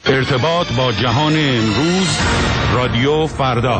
ارتباط با جهان امروز، رادیو فردا.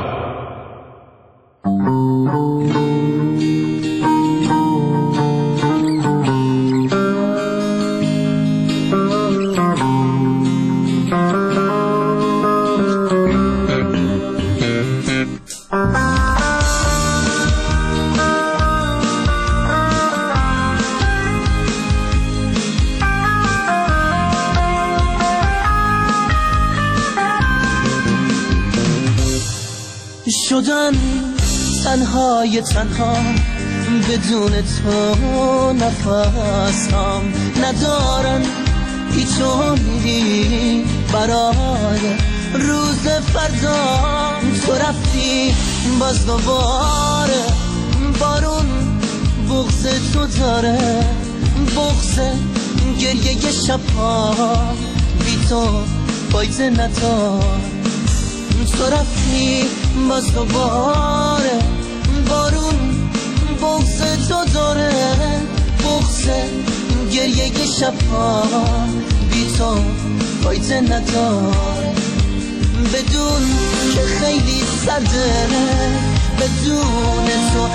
شدن تنهای تنها بدون تو، نفسم ندارن هیچ امیدی برای روز فردا. تو رفتی باز دوباره بارون بغض تو داره، بغض گریه شبها بی تو فایده ندار. تو رفتی باز دوباره بارون بغض تو داره، بغض گریه شبها بی تو فایده نداره. بدون که خیلی سرده، بدون تو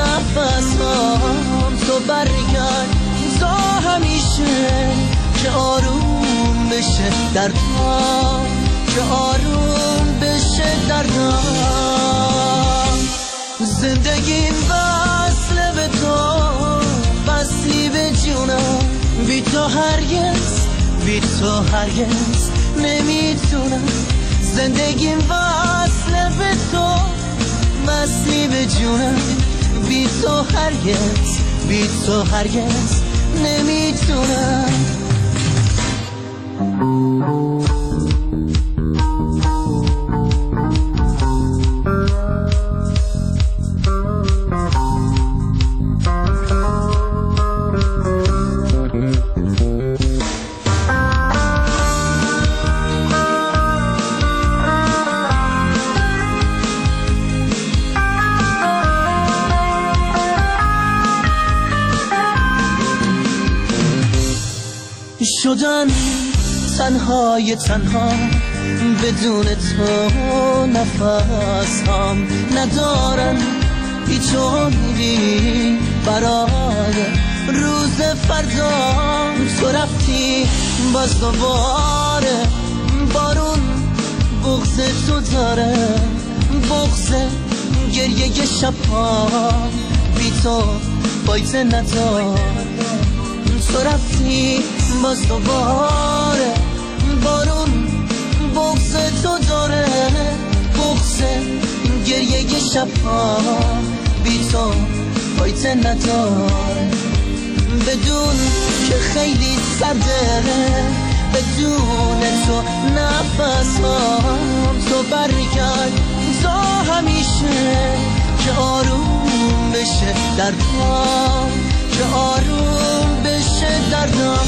نفسم تو برگرد تا همیشه که آروم بشه دردم، که آروم بشه دردم. زندگیم وصله به تو، وصلی به جونم. بی تو هرگز، بی تو هرگز نمیتونم. زندگیم وصله به تو، وصلی به جونم. بی تو هرگز، بی تو هرگز نمیتونم. شدن تنهای تنها بدون تو، نفسم ندارن هیچ امیدی برای روز فردا. تو رفتی باز دوباره بارون بغض تو داره، بغض گریه شبها بی تو فایده نداره. تو رفتی باز دوباره بارون بغض تو داره، بغض گریه شبها بی تو فایده نداره. بدون که خیلی سرده، بدون تو نفسم تو برگرد تا همیشه که آروم بشه دردم، که آروم بشه دردم.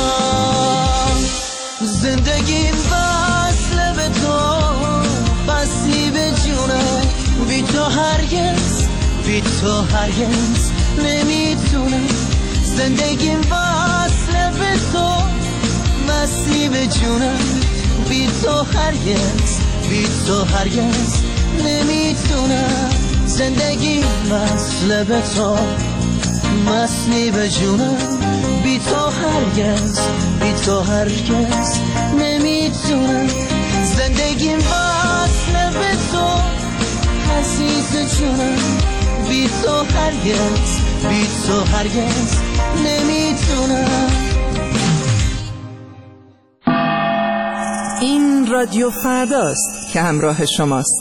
زندگیم وصله به تو، وصلی به جونم. بی تو هرگز، بی تو هرگز نمیتونم. زندگیم وصله به تو، وصلی به جونم. بی تو هرگز، بی تو هرگز نمیتونم. زندگیم وصله به تو، وصلی به جونم. بی تو هرگز، بی تو هرگز نمیتونم. زندگیم وصله به تو، عزیز جونم. بی تو هرگز، بی تو هرگز نمیتونم. این رادیو فرداست که همراه شماست.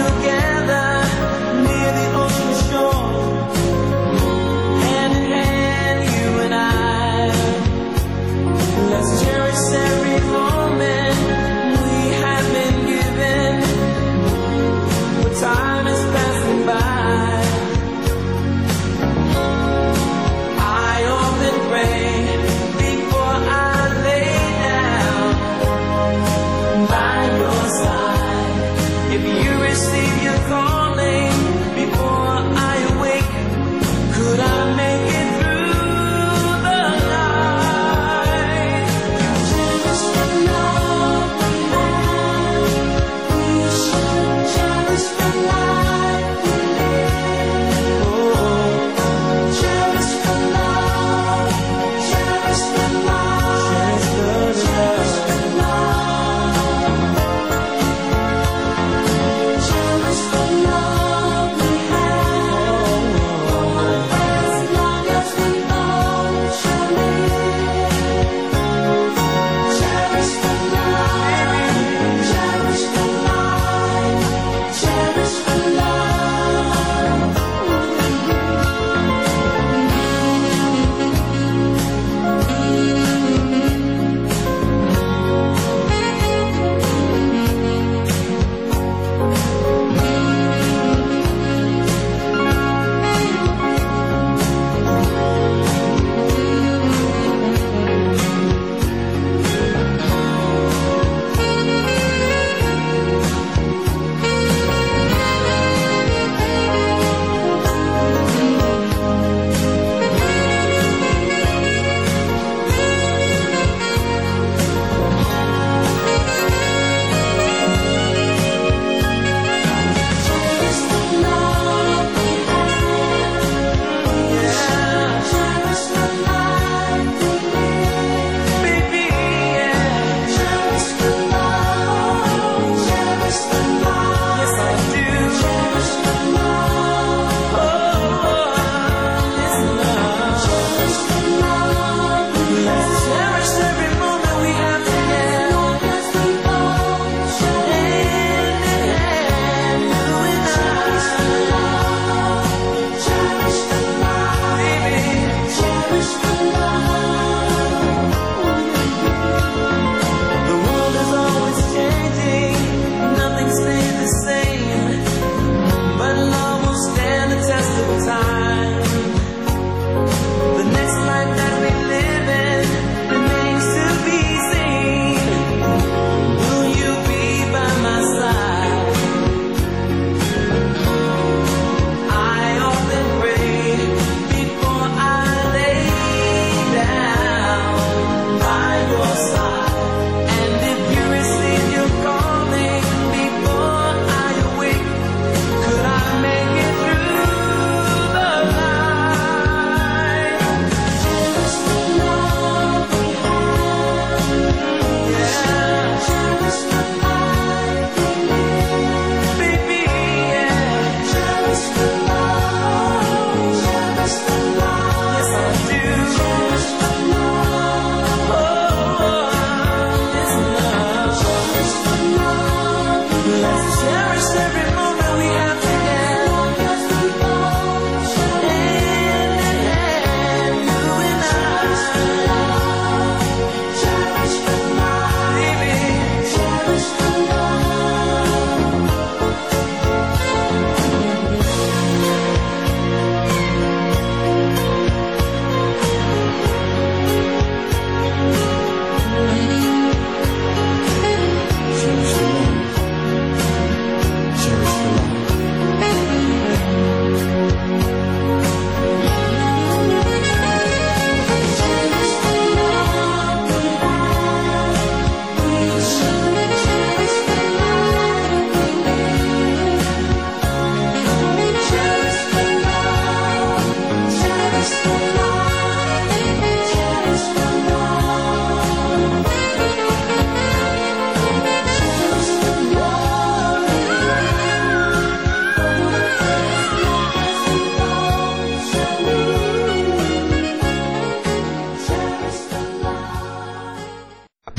Together near the ocean shore, hand in hand.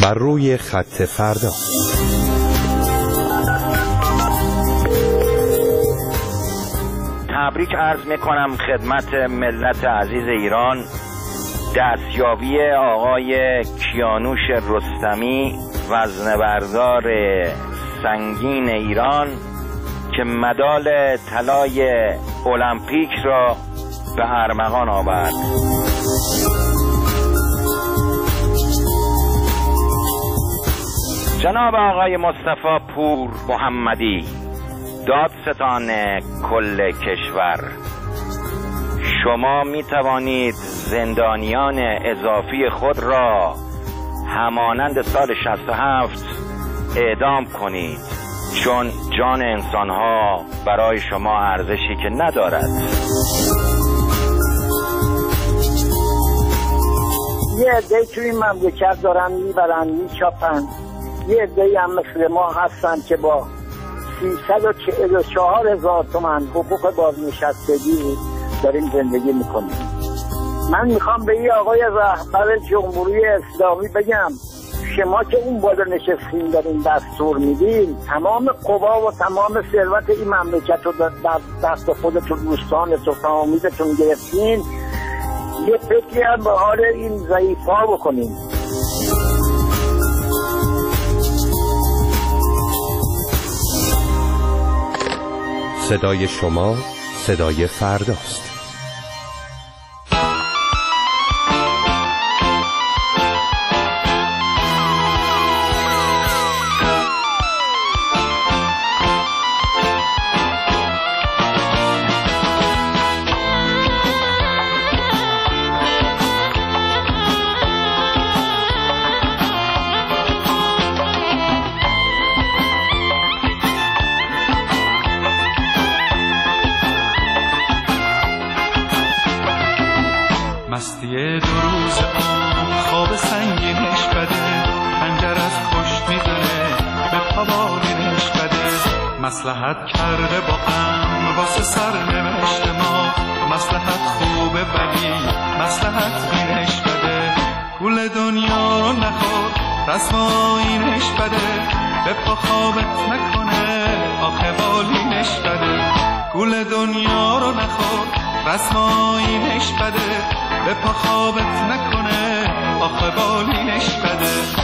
بر روی خط فردا. تبریک عرض میکنم خدمت ملت عزیز ایران دستیابی آقای کیانوش رستمی وزنه‌بردار سنگین ایران که مدال طلای المپیک را به ارمغان آورد. جناب آقای مصطفی پور محمدی دادستان کل کشور، شما می توانید زندانیان اضافی خود را همانند سال 67 اعدام کنید، چون جان انسانها برای شما ارزشی که ندارد. یه عده توی این مملکت دارن میبرن میچاپن، یه عده‌ای هم مثل ما هستن که با 344,000 تومان حقوق بازنشستگی داریم زندگی میکنیم. من میخوام به این آقای رهبر جمهوری اسلامی بگم شما که اون بالا نشستین دارین دستور میدین، تمام قوا و تمام ثروت این مملکت رو در دست خودتون دوستانتون فامیلتون گرفتین، یه فکری هم به حال این ضعیف‌ها بکنین. صدای شما صدای فرداست. مستی 2 روز خواب سنگینش بده، خنجر از پشت میزنه به پاوالینش بده. مصلحت کرده با هم واسه سرنوشت ما، مصلحت خوبه ولی مصلحت بینش بده. گول دنیا رو نخور رسم آیینش بده، به پا خوابت نکنه آخه بالینش بده. گول دنیا رو نخور رسم آیینش بده، به پا خوابت نکنه آخه بالینش بده.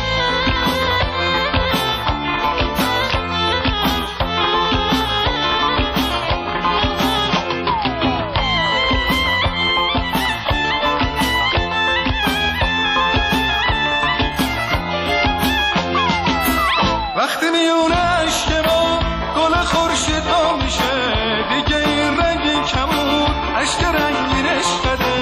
وقتی میونه عشق ما گل خورشید ها میشه، دیگه این رنگی کمون عشق رنگینش بده.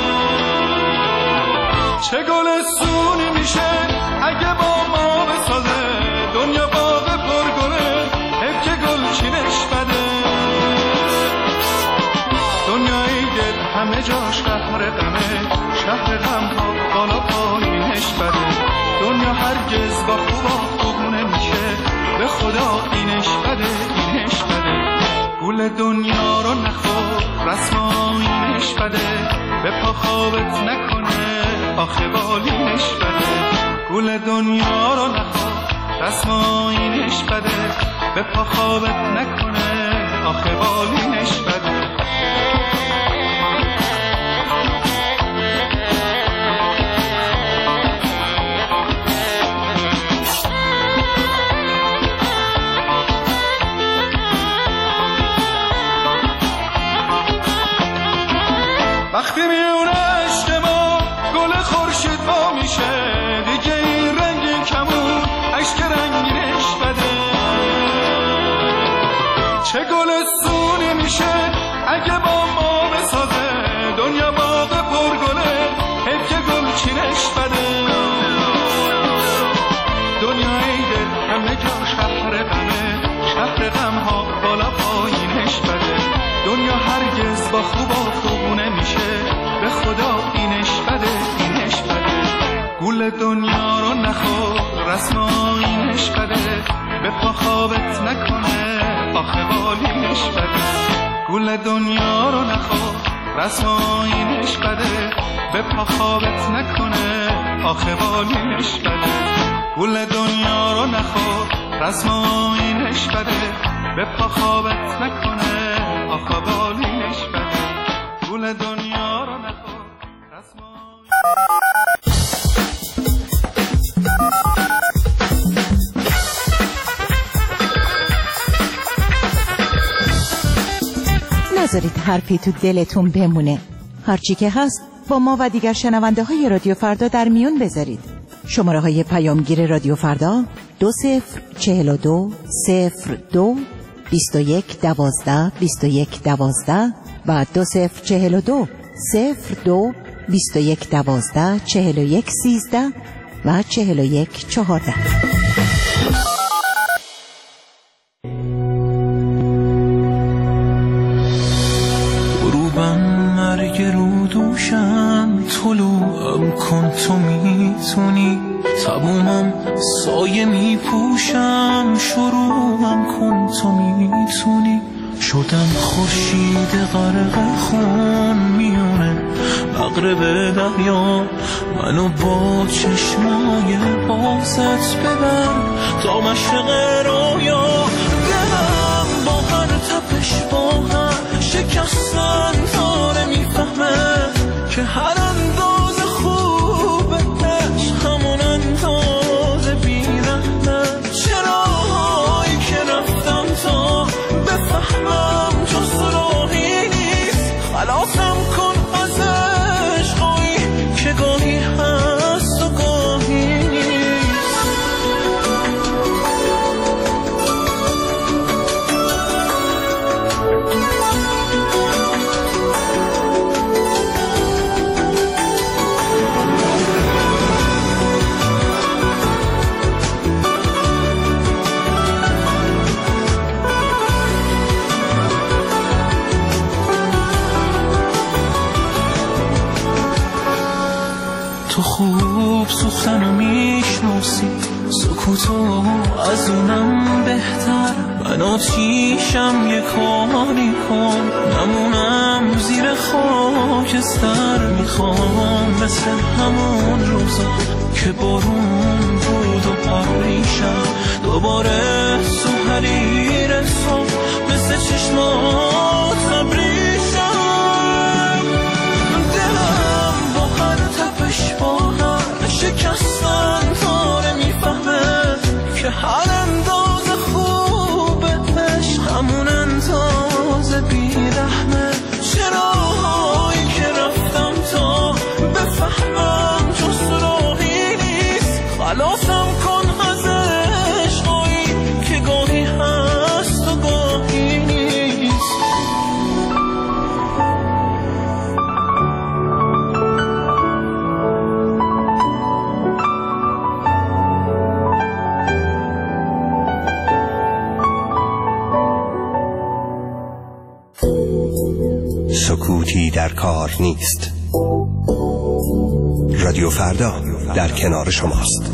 چه گلستونی میشه اگه با ما بسازه، دنیا باغ پرگله حیف که گلچینش بده. دنیای دل همه جاش قهر غمه، شهر غم ها بالا پایینش بده. دنیا هرگز با خوبا نمیشه، به خدا اینش بده اینش بده. گول دنیا رو نخور رسم آیینش بده، به پا خوابت نکنه آخه بالینش بده. گول دنیا رو نخور رسم آیینش بده، به پا خوابت نکنه آخه بالینش بده. وقتی میونه عشق ما گل خورشید ها میشه، دیگه این رنگی کمون عشق رنگینش بده. چه گلستونی میشه اگه با ما بسازه، دنیا باغ پرگله حیف که گلچینش بده. دنیای دل همه جا شهر غمه، شهر غم ها بالا پایینش بده. دنیا هرگز با خوبا نمیشه، به خدا اینش بده اینش بده. گول دنیا رو نخور رسم آیینش بده، به پا خوابت نکنه آخه بالینش بده. گول دنیا رو نخور رسم آیینش بده، به پا خوابت نکنه آخه بالینش بده. گل دنیا رو نخور، رسم آینش بده، به پا خوابت نکنه، آخا بالینش بده. گل دنیا رو نخور، رسم نذارید حرفی تو دلتون بمونه. هرچی که هست با ما و دیگر شنونده های رادیو فردا در میون بذارید. شماره های پیامگیر رادیو فردا 2042 02 21 12 21 12 و 2042 02 21 12 41 13 و 41 14. مرگ رو دوشم طلوعم کن تو میتونی، تمومم سایه میپوشم شروعم کن تو میتونی. شدم خورشید غرق خون میونه مغرب دریا، منو با چشمای بازت ببر تا مشرق رویا. دلم با هر تپش با هر شکستن داره میفهمه که هر انداز خوبه عشق همون انداز بیرحمه. چرایی که رفتم تا بفهمم جز راهی نیست، خلاصم کن از عشقایی که گاهی هست و گاهی نیست. تو خوب سوختنو میشناسی، سکوتو از اونم بهتر. من آتیشم یه کاری کن نمونم زیر خاکستر. میخوام مثل همون روزا که بارون بود و پریشم دوباره تو حریر صبح مثل چشمات خبریشم. دلم با هر تپش با هر شکستن داره میفهمه که هر انداز خوبه عشق همون انداز بیرحمه. چرایی که رفتم تا بفهمم جز راهی نیست، خلاصم کن از عشقایی که گاهی هست و گاهی نیست. سکوتی در کار نیست. رادیو فردا در کنار شماست.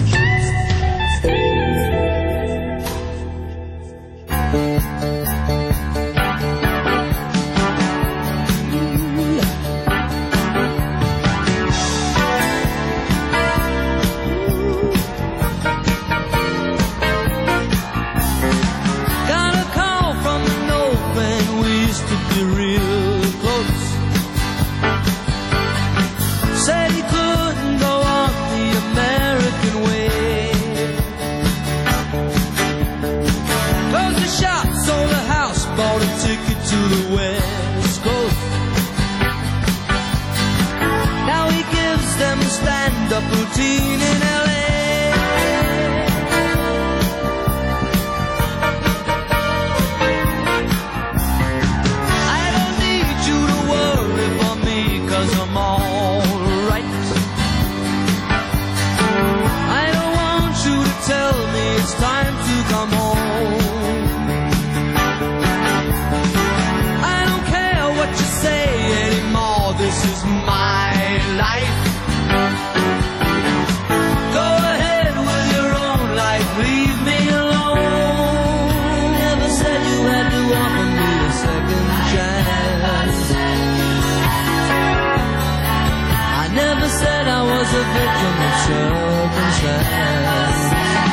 Never said I was a victim of circumstance.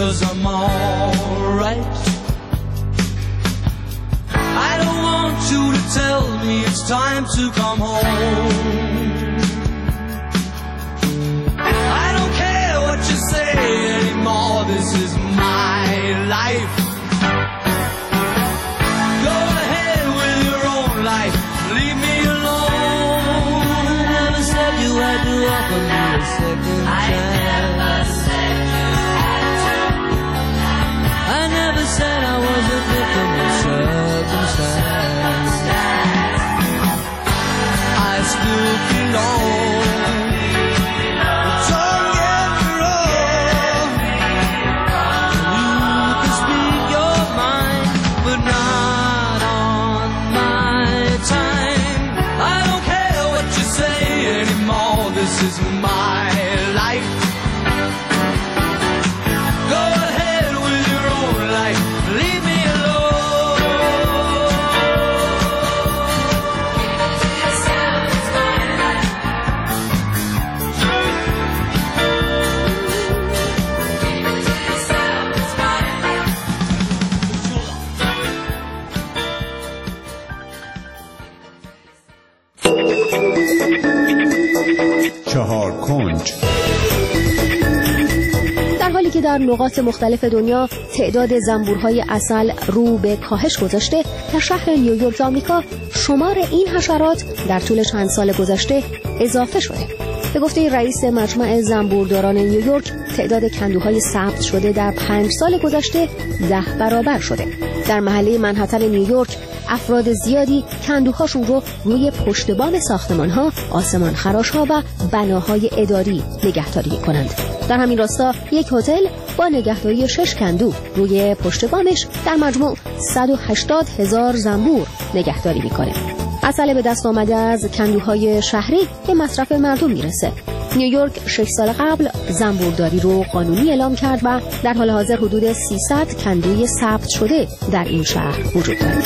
'cause I'm alright. I don't want you to tell me it's time to come home. I don't care what you say anymore, this is my life. Go ahead with your own life, leave me alone. I never said you had to welcome me a second chance. I never said I was a victim of circumstance. I still belong. Don't get me wrong. You can speak your mind, but not on my time. I don't care what you say anymore, this is my life. Go ahead with your own life, leave me چهار کنج. در حالی که در نقاط مختلف دنیا تعداد زنبورهای عسل رو به کاهش گذاشته، در شهر نیویورک آمریکا شمار این حشرات در طول چند سال گذشته اضافه شده. به گفته رئیس مجمع زنبورداران نیویورک، تعداد کندوهای ثبت شده در 5 سال گذشته 10 برابر شده. در محله منهتن نیویورک افراد زیادی کندوهاشون رو روی پشت بام ساختمان‌ها، آسمان خراش‌ها و بناهای اداری نگهداری می‌کنند. در همین راستا یک هتل با نگهداری 6 کندو روی پشت بامش در مجموع 180,000 زنبور نگهداری می‌کنه. عسل به دست آمده از کندوهای شهری به مصرف مردم میرسه. نیویورک 6 سال قبل زنبورداری رو قانونی اعلام کرد و در حال حاضر حدود 300 کندوی ثبت شده در این شهر وجود دارد.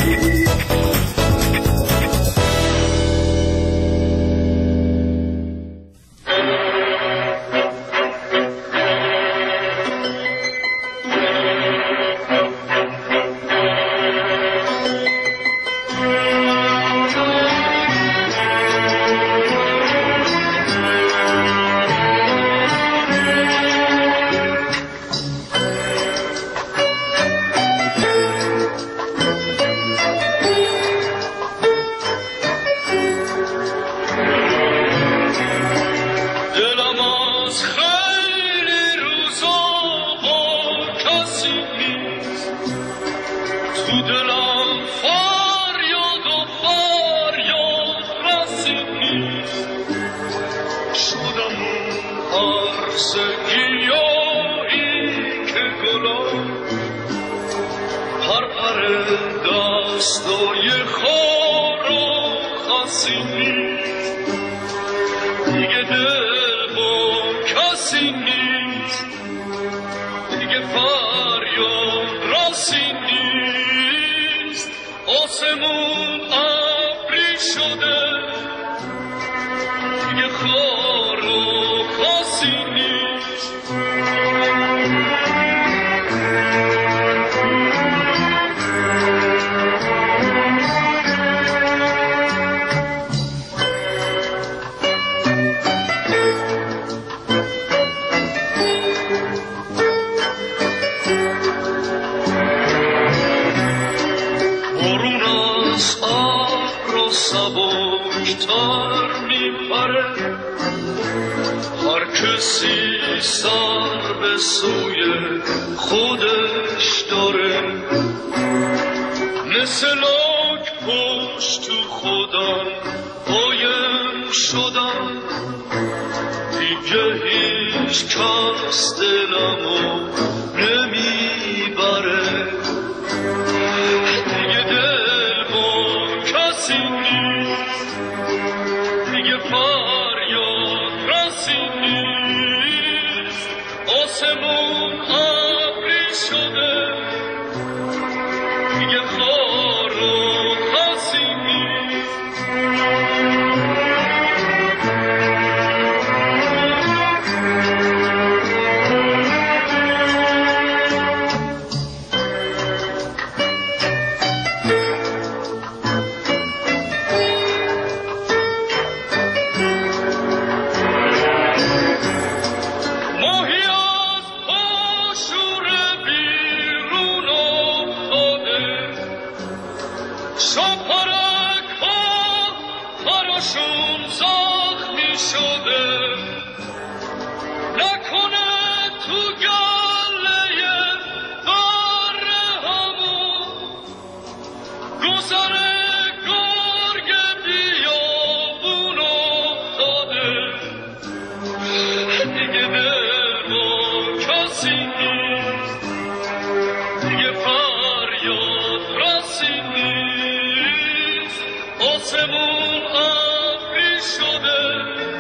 شده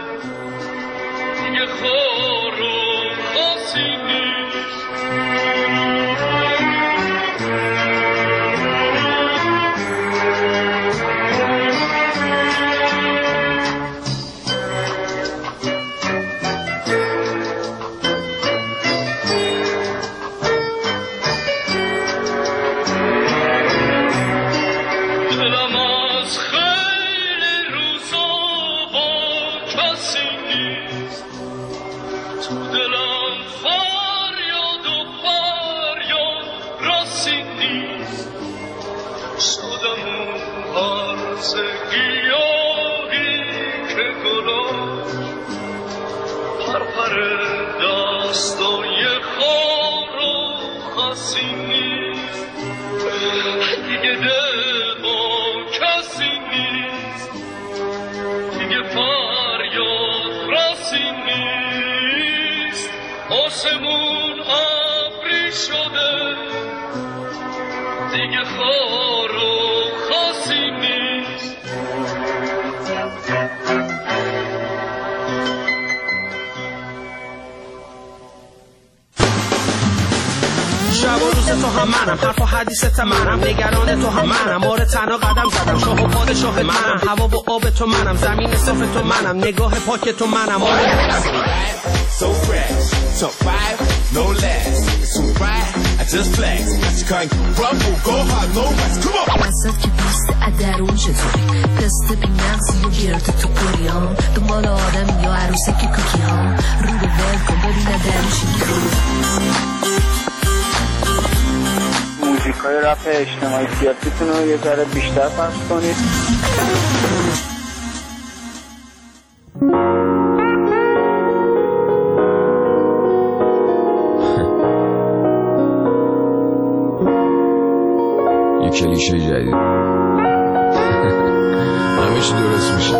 دیگه خور و خاصی نیست آسمون ابری شده دیگه خار و خاصی نیست شب و روز تو هم منم حرف و حدیثت منم نگران تو هم منم مار تنها قدم زدم شاه و پادشاه منم هوا و آب تو منم زمین صاف تو منم نگاه پاک تو منم So fresh, top 5, no less. It's too bright, I just flex. Got you crying, rumble, go hard, no rest. Come on. وسط که پست ادرون چطوری پست بی مغزی و گرده تو قریان دنبال آدم یا عروسه که کوکی ها رو به ول کن ببینه درشی موزیک های رپ اجتماعی سیاسیتون رو یه ذره بیشتر پخش کنید. کلیشه جدید همیشه درست میشه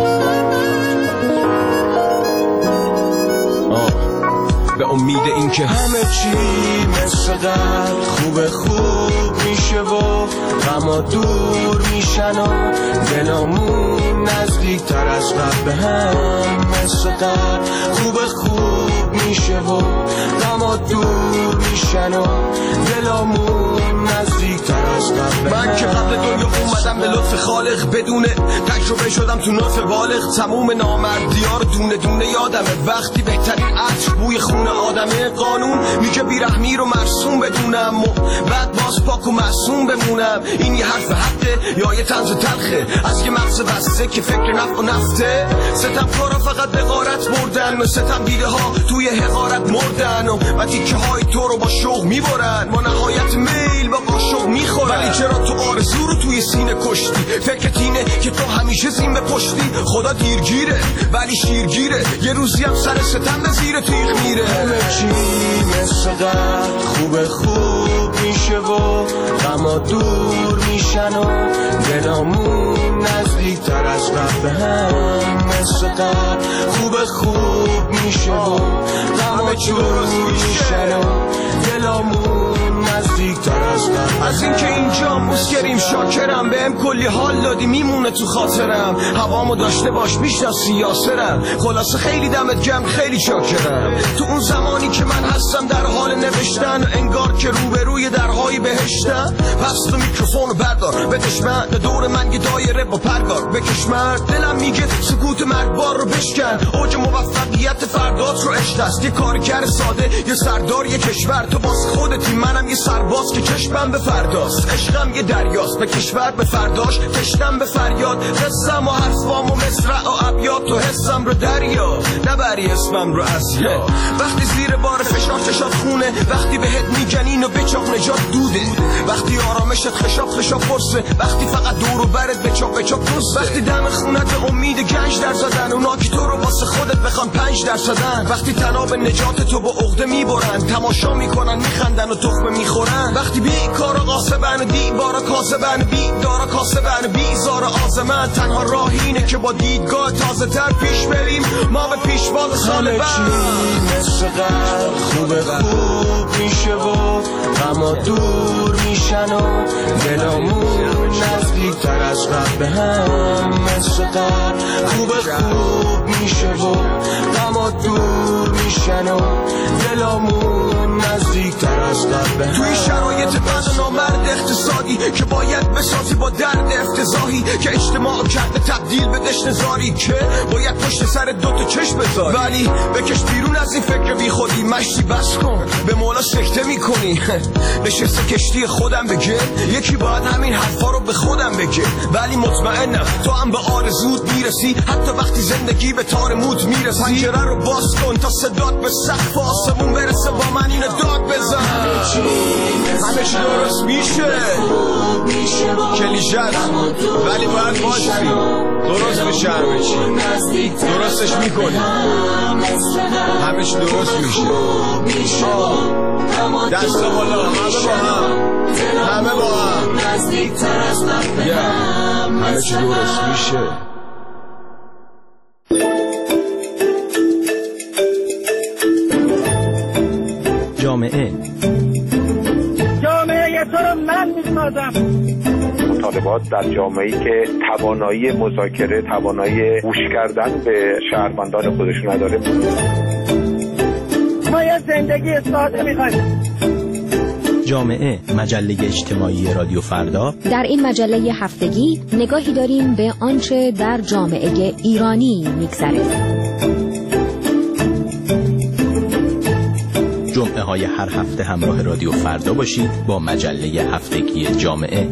به امید این که همه چی مثل قبل خوب میشه و غما دور میشن و دلامون نزدیک تر از قبل به هم مثل قبل خوب میشه و غما دور میشن و دلامون نزدیک تر از قبل من که قبل دنیا اومدم به لطف خالق بدون تجربه شدم تو ناف بالغ تموم نامردیار دونه دونه یادمه وقتی بهترین عطر بوی خون آدمه قانون میگه بیرحمی رو مرسوم بدونم و بعد باز پاک و معصوم بمونم این یه حرف حقه یا یه طنز تلخه از یه مغز بسته که فکر نفع و نفته ستم کارا فقط به غارت بردن ستم دیده ها توی حقارت مردن و تیکه های تو رو با شوق میبرن با نهایت میل با قاشق میخورن ولی چرا تو آرزو رو توی سینه کشتی فکرت اینه که تو همیشه زین به پشتی خدا دیرگیره ولی شیرگیره یه روزی هم سر ستم به زیر تیغ میره همه چی مثل قبل خوب میشه و غما دور میشن و دلامون نزدیک تر از قبل به هم مثل قبل خوب میشه و غما دور میشن و دلامون نزدیک تر از قبل از اینکه اینجا مسکریم شاکرم بهم کلی حال دادی میمونه تو خاطرم هوامو داشته باش میشناسی یاسرم خلاصه خیلی دمت گرم خیلی شاکرم تو اون زمانی که من هستم در حال نوشتن و انگار که روبروی درهای بهشتم پس تو میکروفونو بردار به دشمن دور من یه دایره با پرگار بکش مرد دلم میگه سکوت مرگبار رو بشکن اوج موفقیت فردات رو عشق است یه کارگر ساده یه سردار یه کشور تو باز خودتی منم یه سرباز که کشمم به فرداست عشقم یه دریاست به کشور به فرداش کشتم به فریاد قصم و حرفام و مصرع و ابیات تو حسم رو دریا نبری اسمم رو از یا وقتی زیر بار فشار چشات خونه وقتی بهت میگنین و بچاق نجات دوده وقتی آرامشت خشاب پرسه وقتی فقط دور و برت بچاق پرسه وقتی دم خونت به امید گنج در زدن اونا که تو رو واسه خودت بخوان 5% وقتی تناب نجات تو با عقده میبرن تماشا میکنن میخندن و تخمه میخورن وقتی بیکارا قاسبن دیوارا کاسبن بیدارا کاسبن بیزار آزمن تنها راه اینه که با دیدگاه تازه تر پیش بریم ما به پیشواز سال بعد مثل قبل خوب میشه و غما دور میشن و دلامون نزدیک تر از از قبل هم مثل قبل خوب میشه و غما دور میشن و دلامون نزدیکتر از قبل. توی شرایط بد و نامرد اقتصادی که باید بسازی با درد افتضاحی که اجتماع کرده تبدیل به دشنزاری که باید پشت سر دوتا چشم بذاری، ولی بکش بیرون از این فکر بی خودی. مشتی بس کن به مولا سکته میکنی نشسته کشتی خودم بگه یکی باید همین حرفا رو به خودم بگه، ولی مطمئنم تو هم به آرزوت میرسی حتی وقتی زندگی به تار موت میرسی. پنجره رو باز کن تا صدات به سقف آسمون برسه با من اینو داد بزن. همه چی درست میشه کلیشه است ولی باید باشی درست بشه. همه چی درستش میکنی همه چی درست میشه. دست بالا همه با هم همه چی درست میشه. جامعه تو رو من میسازم. مطالبات در جامعه‌ای که توانایی مذاکره، توانایی گوش کردن به شهروندان خودش نداره. ما یه زندگی ساده می‌خوایم. جامعه، مجله اجتماعی رادیو فردا. در این مجله هفتگی نگاهی داریم به آنچه در جامعه ایرانی می‌گذره. جمعه های هر هفته همراه رادیو فردا باشید با مجله هفتگی جامعه.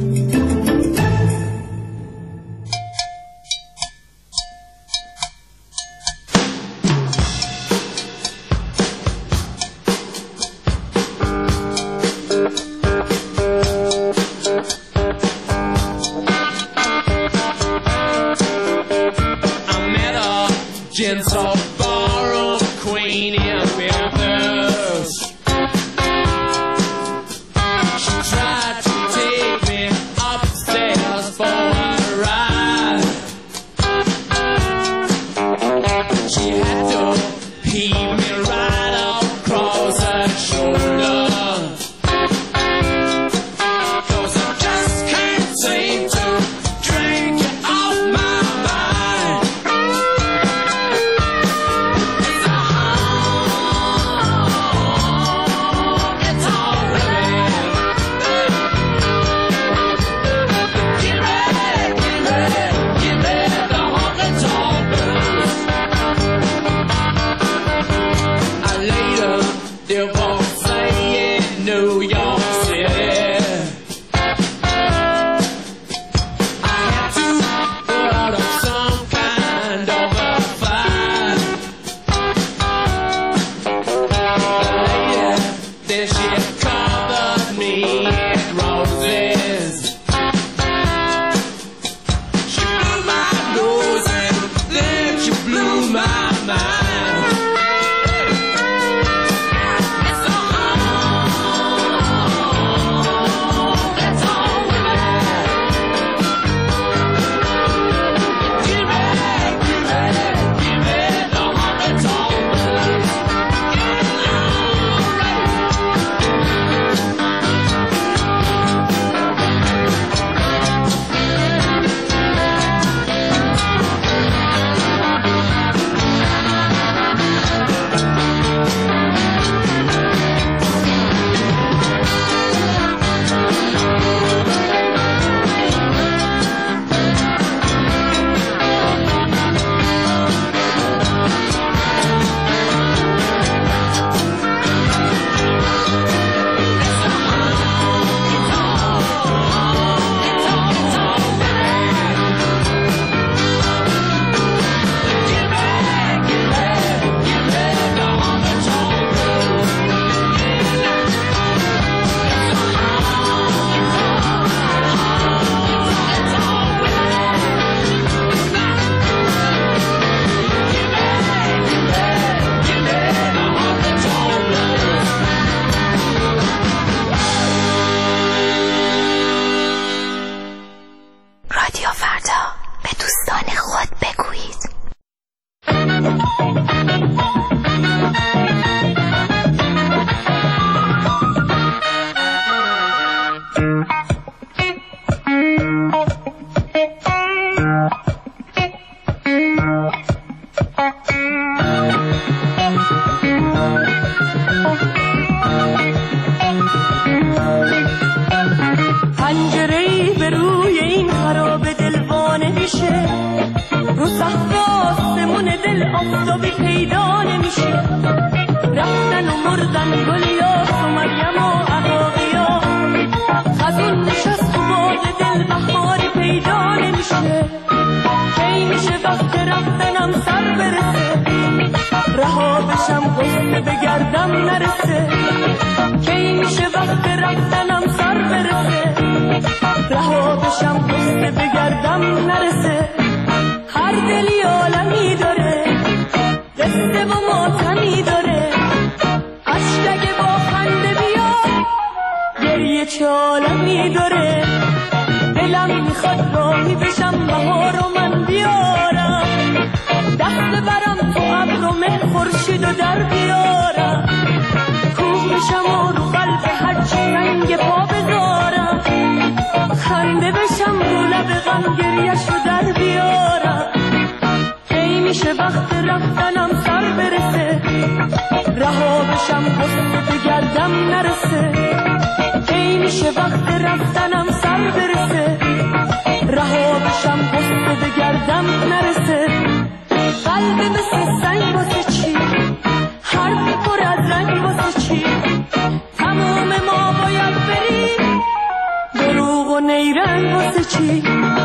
میشه کی میشه وقت رفتنم سر برسه رها بشم قصه بگردم نرسه کی میشه وقت رفتنم سر برسه رها بشم قصه بگردم نرسه هر دلی عالمی داره قصه و ماتمی داره عشق اگه با خنده بیاد گریه چه عالمی داره دلم میخواد راهی بشم بهار و من بیارم دست ببرم تو ابر و مه خورشید و در بیارم کوه بشم و رو قلب هرچی سنگ پا بذارم خنده بشم رو لب غم گریه‌شو در بیارم کی میشه وقت رفتنم سر برسه رها بشم قصه بگردم نرسه کی میشه وقت رفتنم سر برسه رها بشم قصه بگردم نرسه قلب مثل سنگ واسه چی حرف پر از رنگ واسه چی تمام ما باید بریم دروغ و نیرنگ واسه چی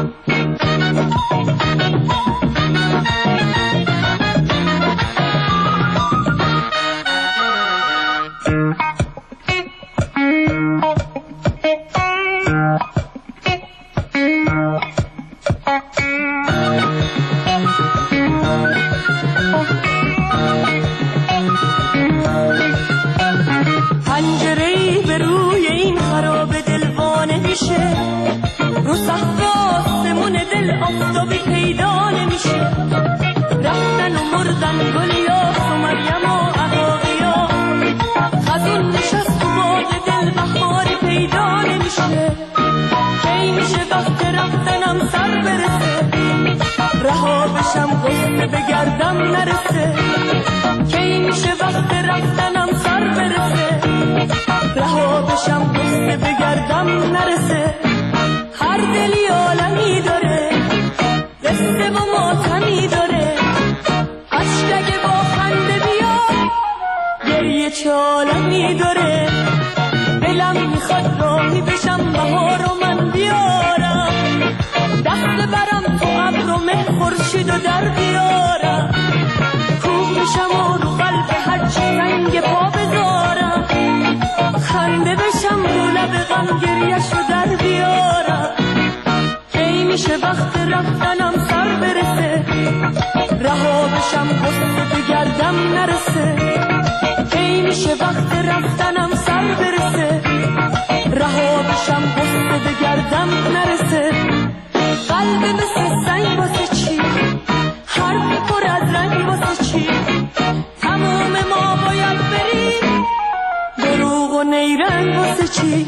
پنجره‌ای به روی این خراب دلوانه میشه رو سقف آسمون دل آفتابی پیدا نمیشه رفتن و مردن گلیاس و مریم و عقاقیا خزون نشست تو باغ دل بهاری پیدا نمیشه کی میشه وقت رفتنم سر برسه رها بشم قصه بگردم نرسه کی میشه وقت رفتنم سر برسه رها بشم قصه بگردم نرسه هر دلی عالمی داره قصه و ماتمی داره عشق اگه با خنده بیاد گریه چه عالمی داره دلم میخواد راهی بشم بهار و من بیارم دست برم تو ابر و مه خورشید و در بیارم کوه بشم و رو قلب هرچی سنگ پا بذارم خنده بشم رو لب غم گریه‌شو در بیارم کی میشه وقت رفتنم سر برسه رها بشم قصه بگردم نرسه کی میشه وقت رفتنم سر برسه رها بشم قصه بگردم نرسه قلب مثل سنگ واسه چی حرف پر از رنگ واسه چی تمام ما باید بریم دروغ و نیرنگ واسه چی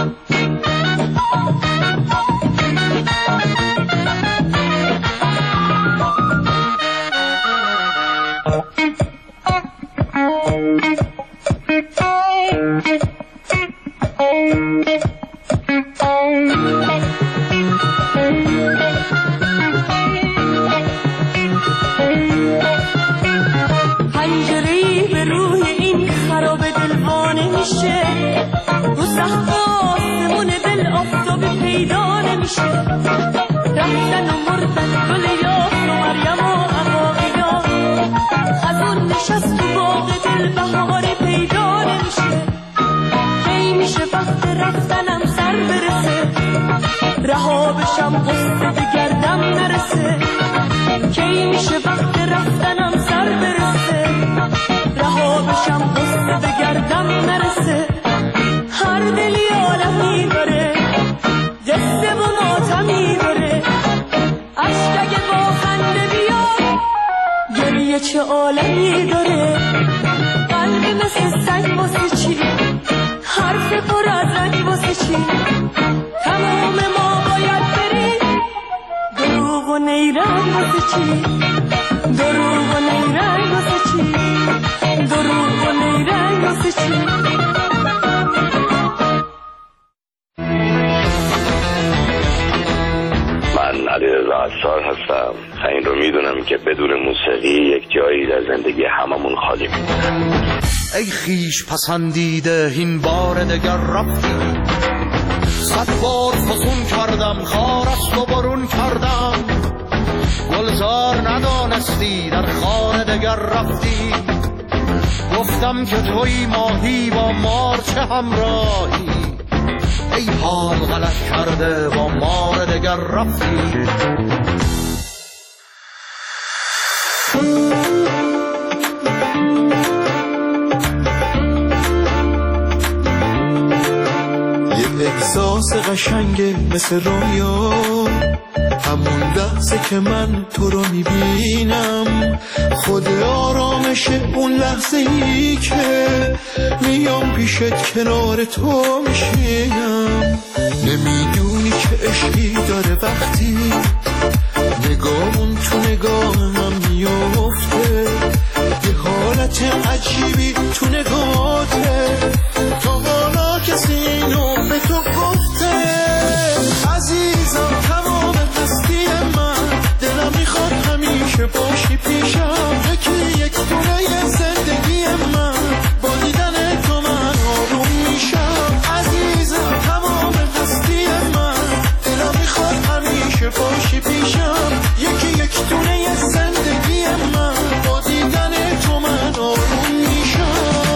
پنجره‌ای به روی این خراب دلوانه میشه رو سقف آسمون دل آفتابی پیدا نمیشه رفتن و مردن گل یاس و مریم و عقاقیا خزون نشست تو باغ دل بهاری پیدا نمیشه کی میشه وقت رفتنم سر برسه رها بشم قصه بگردم نرسه کی میشه وقت رفتنم سر برسه رها بشم قصه بگردم نرسه هر دلی عالمی داره قصه و ماتمی داره عشق اگه با خنده بیاد گریه چه عالمی داره قلب مثل سنگ واسه چی حرف پر از رنگ واسه چی تمام ما باید بریم دروغ و نیرنگ واسه چی دروغ و نیرنگ واسه چی دروغ و نیرنگ واسه چی من علیرضا عصار هستم. این رو میدونم که بدون موسیقی یک جایی در زندگی هممون خالی میمونه. ای خیش پسندیده این بار دگر رفتی صد بار فسون کردم خار است و برون کردم گلزار ندانستی در خانه دگر رفتی گفتم که توی ماهی با مار چه همراهی ای حال غلط کرده با مار دگر رفتی یه احساس قشنگه مثل رویا همون لحظه که من تو رو میبینم خود آرامشه اون لحظه ای که میام پیشت کنار تو میشینم نمیدونی که عشقی داره وقتی نگاهمون تو نگاه هم میافته یه حالت عجیبی تو نگاهته تا حالا کسی اینو به تو گفته عزیزم تمام هستی من دلم میخواد همیشه باشی پیشم یکی یک دونه زندگی من با دیدن تو من آروم میشم عزیزم تمام هستی من دلم میخواد همیشه باشی پیشم یکی یک دونه زندگی من با دیدن تو من آروم میشم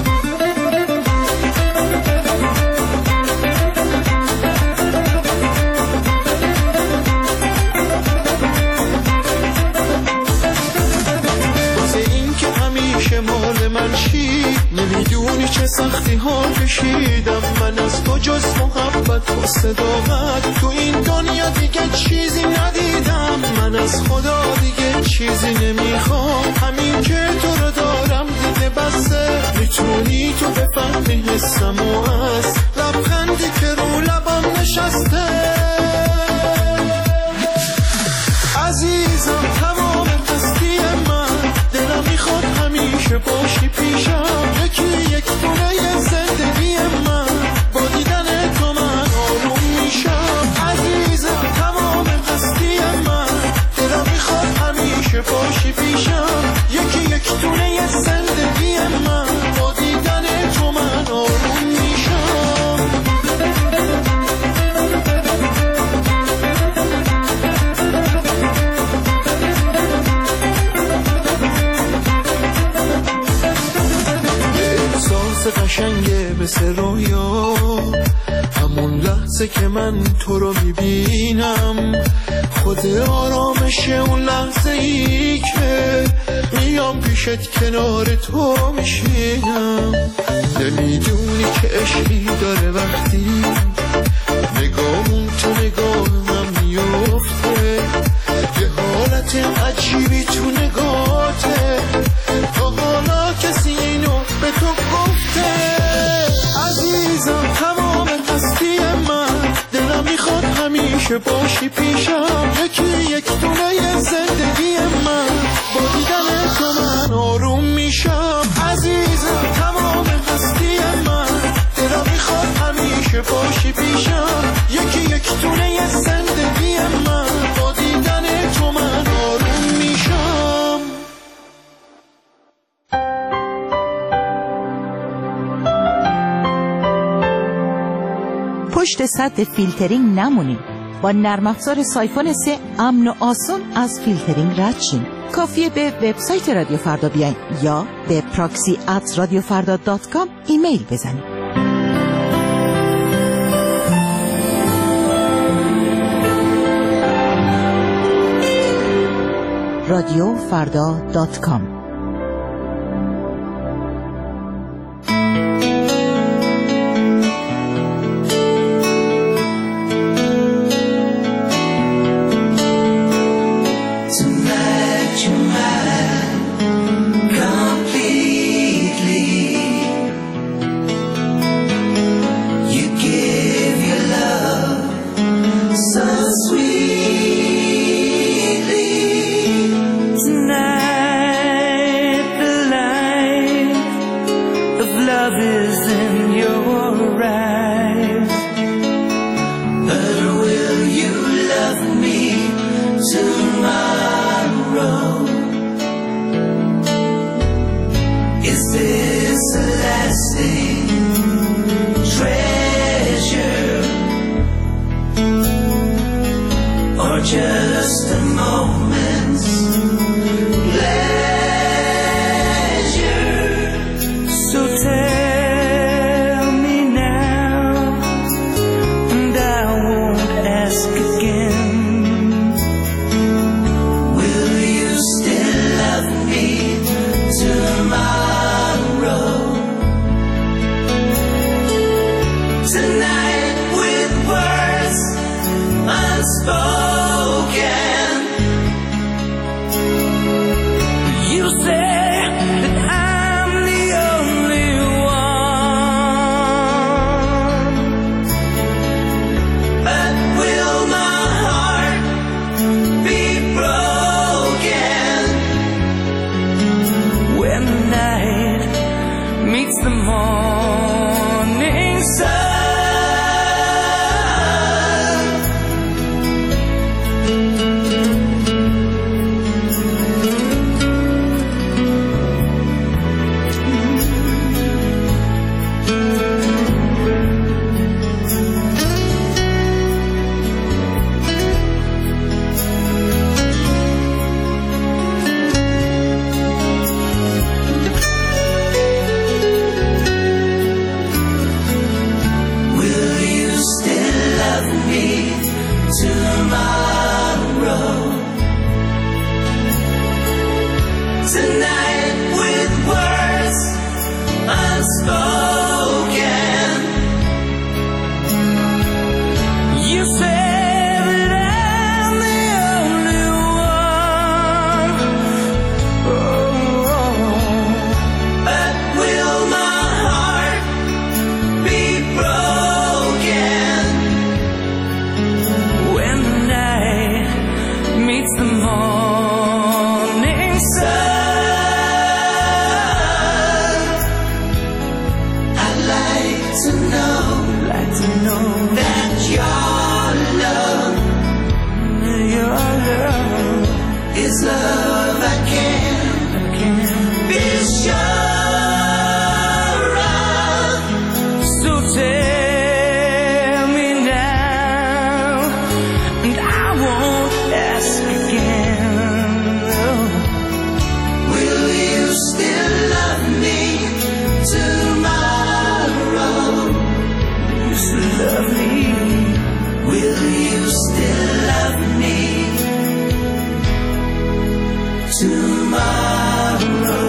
مال من چی نمیدونی چه سختی ها کشیدم من از تو جز محبت و صداقت تو این دنیا دیگه چیزی ندیدم من از خدا دیگه چیزی نمیخوام همین که تو رو دارم دیگه بسه میتونی تو بفهمی حسم و از لبخندی که رو لبم نشسته عزیزم تمام هستی من دلم میخواد همیشه باشی پیشم یکی یک دونه زندگی من با دیدن تو من آروم میشم عزیزم تمام هستی من دلم میخواد همیشه باشی پیشم یکی یک دونه زندگی من با دیدن تو من آروم میشم قشنگه مثل رویا همون لحظه که من تو رو میبینم خود آرامشه اون لحظه ای که میام پیشت کنار تو میشینم نمیدونی که عشقی داره وقتی نگاهمون تو نگاهم میفته یه حالت عجیبی تو نگاهته تا حالا کسی اینو به تو گفته عزیزم تمام هستی من دلم میخواد همیشه باشی پیشم یکی یک دونه زندگی من با دیدن تو من آروم میشم عزیزم تمام هستی من دلم میخواد همیشه باشی پیشم یکی یک دونه زندگی من با دیدن تو من آروم میشم پشت سد فیلترینگ نمونین. با نرم افزار سایفون 3 امن و آسون از فیلترینگ رد شین. کافیه به وبسایت رادیو فردا بیاین یا به proxy@radiofarda.com ایمیل بزنید. radiofarda.com Tonight just a moment's pleasure. So tell me now, and I won't ask again. Will you still love me tomorrow? Tonight with words unspoken, you say that I'm the only one, but will my heart be broken when the night meets the morning sun? Will you still love me tomorrow? Tonight with words unspoken, You say that I'm the only one, but will my heart be broken when the night meets the morning sun. I'd like to know that your love is love I can't be sure of. So tell me now, and I won't ask again. Will you still love me tomorrow? You still love me. Will you still love me tomorrow?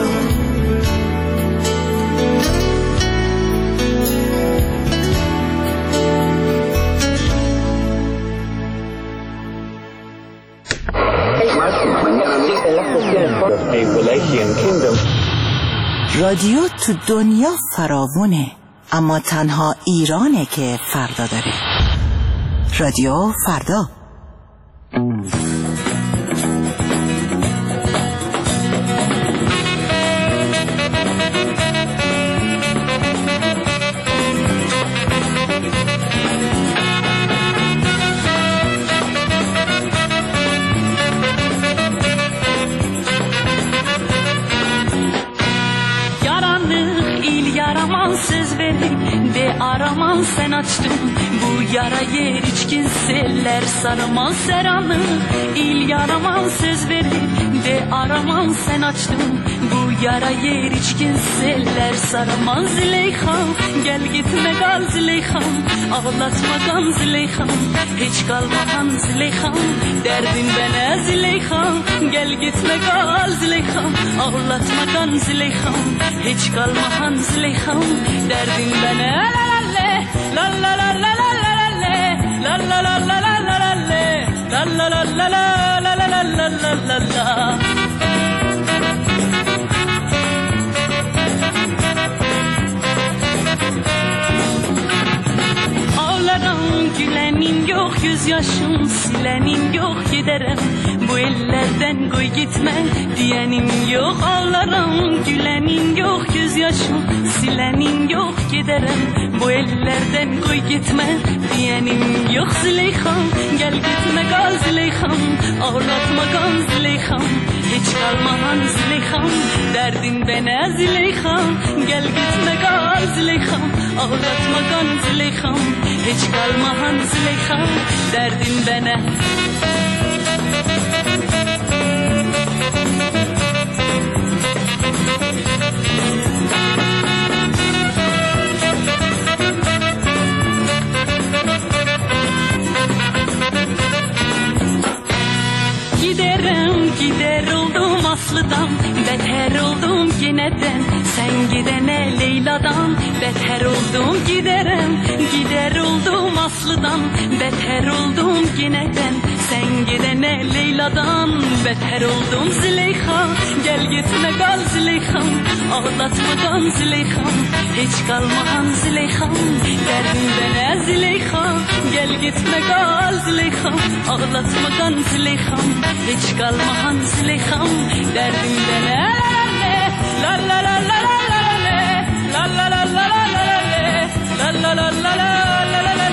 رادیو تو دنیا فراوونه، اما تنها ایرانه که فردا داره. رادیو فردا. Söz verip de araman sen açtın bu yara yer içkin seller sarman seranı il yaraman söz verip de araman sen açtın bu yara yer içkin seller sarman Züleyxam gel gitme kal Züleyxam ağlatma kan Züleyxam hiç kalmahan Züleyxam derdin bana Züleyxam gel gitme kal Züleyxam ağlatma kan Züleyxam hiç kalmahan Züleyxam derdin bana la la la la la la la la la la la la la la la la la la la. Ağlarım gülenim yok gözyaşım silenim yok giderim bu ellerden koy gitme diyenim yok ağlarım gülenim yok gözyaşım silenim yok giderim bu ellerden koy gitme diyenim yok Züleyxam gel gitme kal Züleyxam ağlatma kan Züleyxam hiç kalmahan Züleyxam derdin bana Züleyxam gel gitme kal Züleyxam ağlatma kan Züleyxam hiç kalmahan Züleyxam derdin bana Gider oldum Aslı'dan, beter oldum yineden. Sen gidene Leyla'dan, beter oldum gider oldum Aslı'dan, beter oldum yineden. Sen gidene Leyla'dan, beter oldum Züleyha. Gel gitme kal Züleyha'm, ağlatmadan Züleyha'm. Hiç kalmahan Züleyha'm, derdinde ne Züleyha. Gel gitme kal Züleyha'm, ağlatmadan Züleyha'm. Hiç kalmahan Züleyha'm, derdinde ne. La la la la la la la la la la la la la la la la.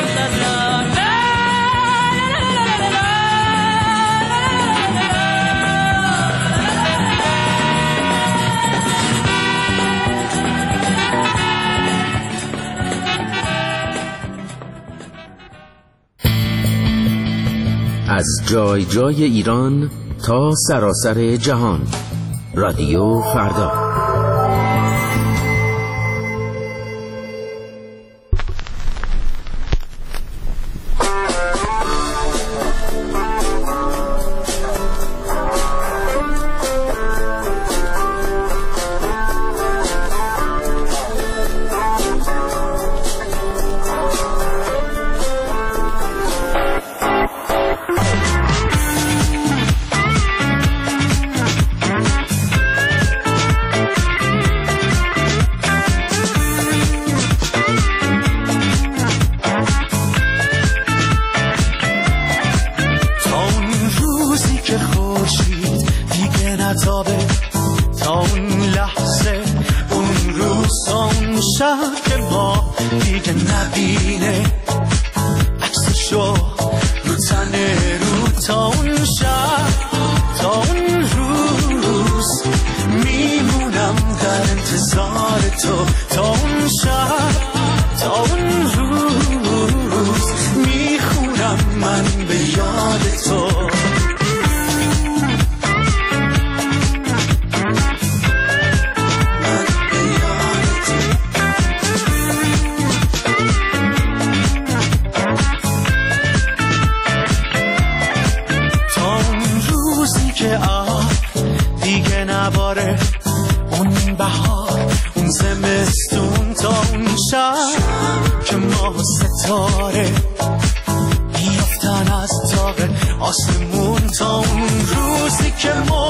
از جای جای ایران تا سراسر جهان، رادیو فردا. آسمون تا اون روزی که ما